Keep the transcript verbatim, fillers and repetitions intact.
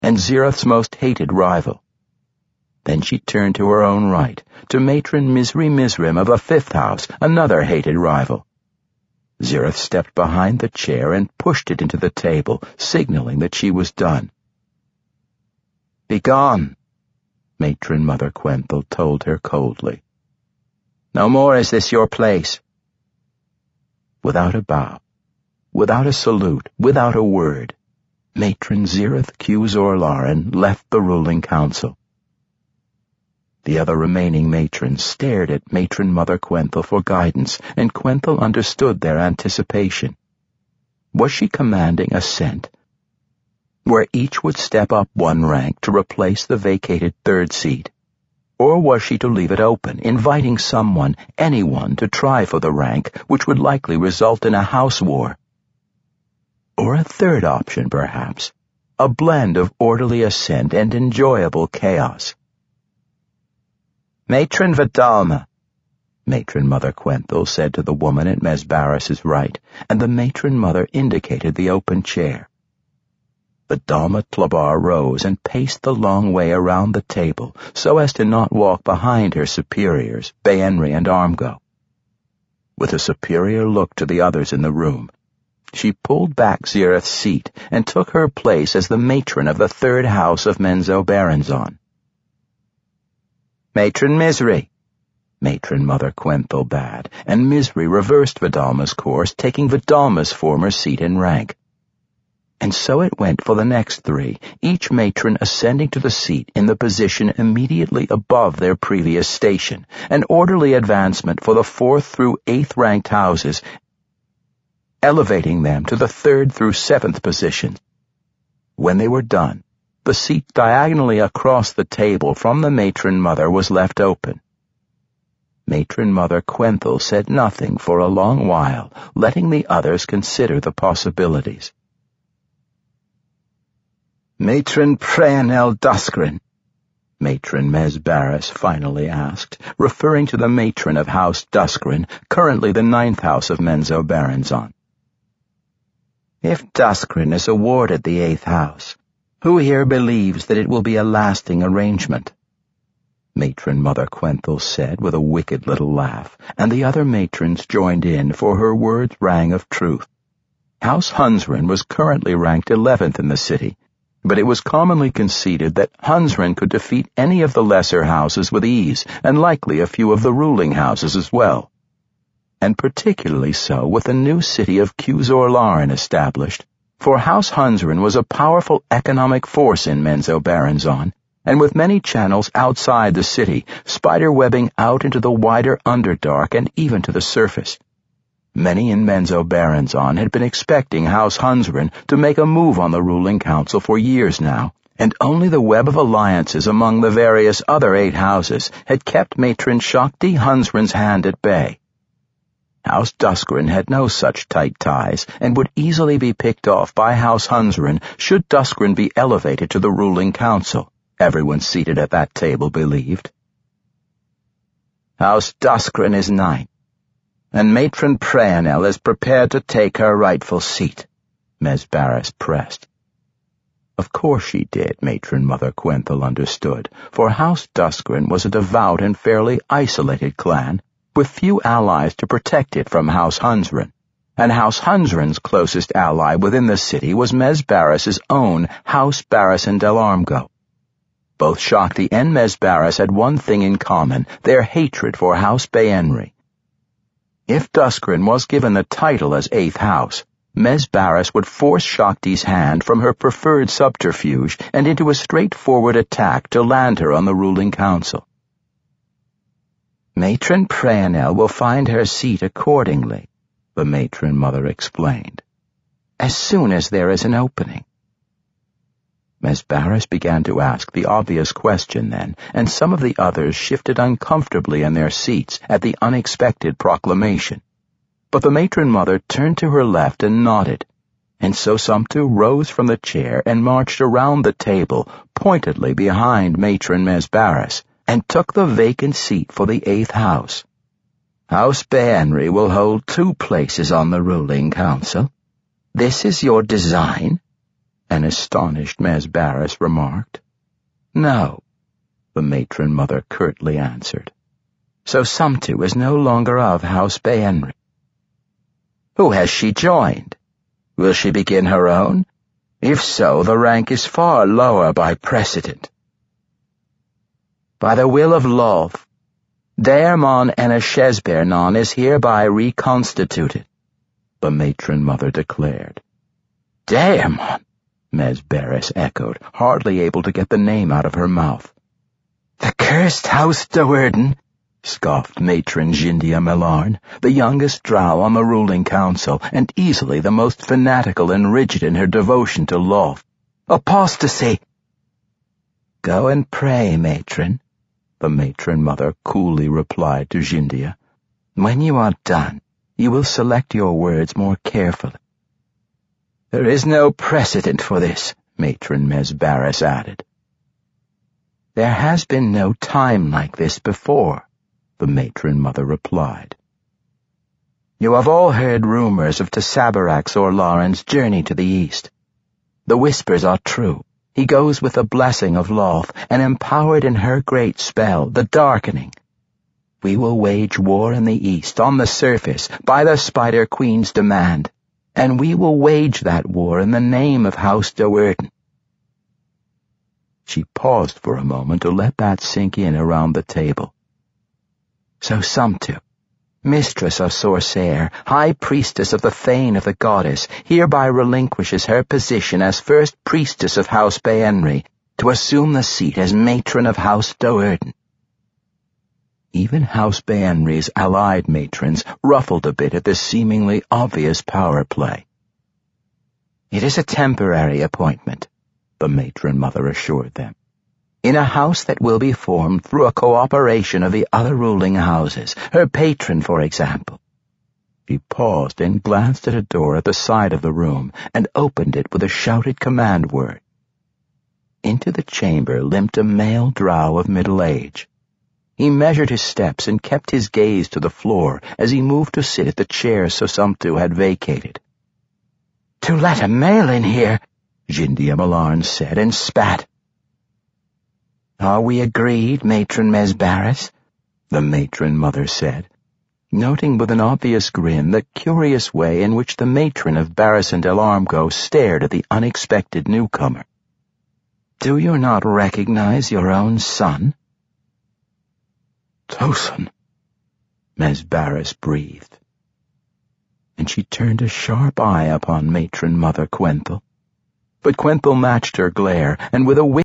and Zirith's most hated rival. Then she turned to her own right, to Matron Misri Mizrim of the fifth house, another hated rival. Zirith stepped behind the chair and pushed it into the table, signaling that she was done. "Begone," Matron Mother Quenthel told her coldly. "No more is this your place." Without a bow, without a salute, without a word, Matron Zirith Quzor-Laren left the ruling council. The other remaining matrons stared at Matron Mother Quenthel for guidance, and Quenthel understood their anticipation. Was she commanding assent, where each would step up one rank to replace the vacated third seat? Or was she to leave it open, inviting someone, anyone, to try for the rank, which would likely result in a house war? Or a third option, perhaps, a blend of orderly assent and enjoyable chaos. "Matron Vidalma," Matron Mother Quenthel said to the woman at Mesbaras's right, and the Matron Mother indicated the open chair. Vidalma Tlabar rose and paced the long way around the table so as to not walk behind her superiors, Baenri and Armgo. With a superior look to the others in the room, she pulled back Zirith's seat and took her place as the matron of the third house of Menzoberranzan. "Matron Misri," Matron Mother Quenthel bade, and Misri reversed Vidalma's course, taking Vidalma's former seat in rank. And so it went for the next three, each matron ascending to the seat in the position immediately above their previous station, an orderly advancement for the fourth through eighth ranked houses, elevating them to the third through seventh positions. When they were done, the seat diagonally across the table from the Matron Mother was left open. Matron Mother Quenthel said nothing for a long while, letting the others consider the possibilities. "Matron Preanel Duscrin," Matron Mesbaras finally asked, referring to the matron of House Duscrin, currently the ninth house of Menzoberranzan. "If Duscrin is awarded the eighth house, who here believes that it will be a lasting arrangement?" Matron Mother Quenthel said with a wicked little laugh, and the other matrons joined in, for her words rang of truth. House Hunsren was currently ranked eleventh in the city, but it was commonly conceded that Hunsren could defeat any of the lesser houses with ease, and likely a few of the ruling houses as well. And particularly so with the new city of Quzor-Laren established, for House Hunsren was a powerful economic force in Menzoberranzan, and with many channels outside the city, spiderwebbing out into the wider Underdark and even to the surface. Many in Menzoberranzan had been expecting House Hunsren to make a move on the ruling council for years now, and only the web of alliances among the various other eight houses had kept Matron Shakti Hunsren's hand at bay. House Duscrin had no such tight ties, and would easily be picked off by House Hunsren should Duscrin be elevated to the ruling council, everyone seated at that table believed. "House Duscrin is ninth, and Matron Preanel is prepared to take her rightful seat," Mesbaras pressed. Of course she did, Matron Mother Quenthel understood, for House Duscrin was a devout and fairly isolated clan, with few allies to protect it from House Hunsren, and House Hunsren's closest ally within the city was Mesbaras's own House Barristan del Armgo. Both Shakti and Mesbaras had one thing in common, their hatred for House Baenri. If Duscrin was given the title as eighth house, Mesbaras would force Shakti's hand from her preferred subterfuge and into a straightforward attack to land her on the ruling council. "Matron Preanel will find her seat accordingly," the Matron Mother explained, "as soon as there is an opening." Mesbaras began to ask the obvious question then, and some of the others shifted uncomfortably in their seats at the unexpected proclamation. But the Matron Mother turned to her left and nodded, and so Sumtu rose from the chair and marched around the table, pointedly behind Matron Mesbaras, and took the vacant seat for the eighth house. "House Baenri will hold two places on the ruling council. This is your design?" an astonished Mes Barris remarked. No, the matron mother curtly answered. So Sumtu is no longer of House Baenri. Who has she joined? Will she begin her own? If so, the rank is far lower by precedent. By the will of Lolth, Daermon Eneshesbernon is hereby reconstituted, the matron mother declared. Daermon, Mes Barris echoed, hardly able to get the name out of her mouth. The cursed House Do'Urden, scoffed matron Jindia Melarn, the youngest drow on the ruling council, and easily the most fanatical and rigid in her devotion to Lolth. Apostasy! Go and pray, matron, the matron mother coolly replied to Jindia. When you are done, you will select your words more carefully. There is no precedent for this, matron Mes Barris added. There has been no time like this before, the matron mother replied. You have all heard rumors of Tesaberak Zorlaren's journey to the east. The whispers are true. He goes with the blessing of Lolth, and empowered in her great spell, the Darkening. We will wage war in the east, on the surface, by the Spider Queen's demand, and we will wage that war in the name of House Do'Urden. She paused for a moment to let that sink in around the table. So Sumtu, mistress of Sorcerer, high priestess of the Thane of the Goddess, hereby relinquishes her position as first priestess of House Baenri to assume the seat as matron of House Do'Urden. Even House Baenri's allied matrons ruffled a bit at this seemingly obvious power play. It is a temporary appointment, the matron mother assured them, in a house that will be formed through a cooperation of the other ruling houses, her patron, for example. She paused and glanced at a door at the side of the room and opened it with a shouted command word. Into the chamber limped a male drow of middle age. He measured his steps and kept his gaze to the floor as he moved to sit at the chair Sosumtu had vacated. To let a male in here, Jindia Melarn said and spat. Are we agreed, matron Mes Barris? The matron mother said, noting with an obvious grin the curious way in which the matron of Barristan del Armgo stared at the unexpected newcomer. Do you not recognize your own son? Tosin, Mes Barris breathed, and she turned a sharp eye upon matron Mother Quenthel. But Quenthel matched her glare, and with a